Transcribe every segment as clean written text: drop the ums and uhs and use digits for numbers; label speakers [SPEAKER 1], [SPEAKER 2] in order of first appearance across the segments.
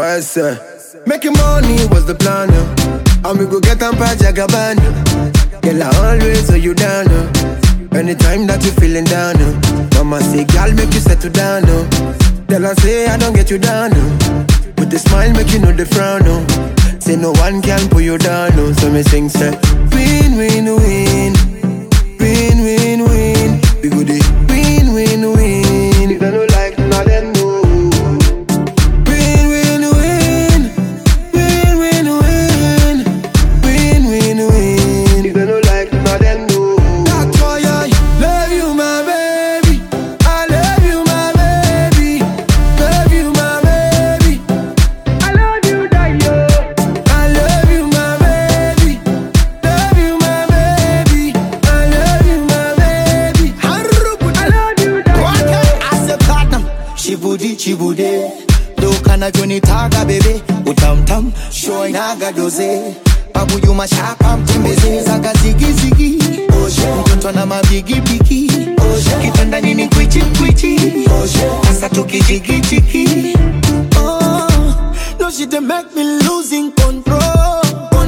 [SPEAKER 1] West making money was the plan, and we go get them by Jagaban. Girl, I always hold you down, anytime that you feeling down, Mama say, girl, make you settle down, Tell her say, I don't get you down, with the smile make you know the frown, Say no one can pull you down, So me sing, say, win, win, win, win, win, win. We go dey win, win, win. If they don't like, now them know. Win, win, win, win, win, win, win, win, win. If they don't like, now them know. That's why I love you, my baby. I love you, my baby. Love you, my baby. I love you, Dio. I love you, my baby. Love you, my baby. I love you, my baby. I love you, Dio.
[SPEAKER 2] As a platinum, chibude. Do kana joni taga bebe, utam show inaga doze. Babu you mashaka mtembeze zaga zigi. Mtoto na mabigi bigi. Kitanda nini kwichi. Asa tukijigi. Oh, no she dey make me losing control.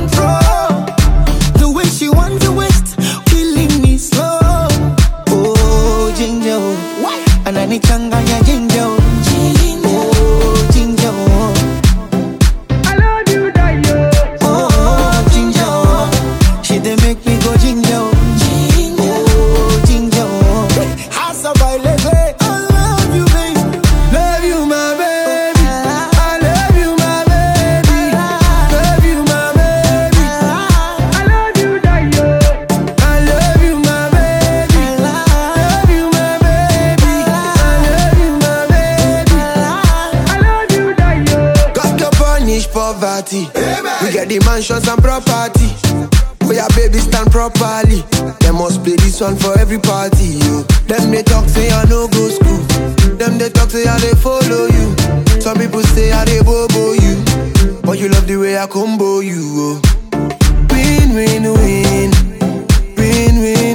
[SPEAKER 2] The way she want to waste, killing me slow. Oh, ginger, ananichanganya ginger. Oh, ginger,
[SPEAKER 1] I love you, Dio.
[SPEAKER 2] oh, ginger. She dey make me go ginger. Oh, ginger. Hasa bailele. I love you, baby.
[SPEAKER 1] Love you, my baby. I love you, my baby. Love you, my baby. I love you, Dio. I love you, my baby. Love you, my baby. I love you, my baby. I love you, Dio. Got to punish poverty. We get the mansions and property. For your baby stand properly. They must play this one for every party, yo. Them they talk say I no go school. Them they talk say I they follow you. Some people say I they bobo you. But you love the way I combo you, oh. Win, win, win. Win, win,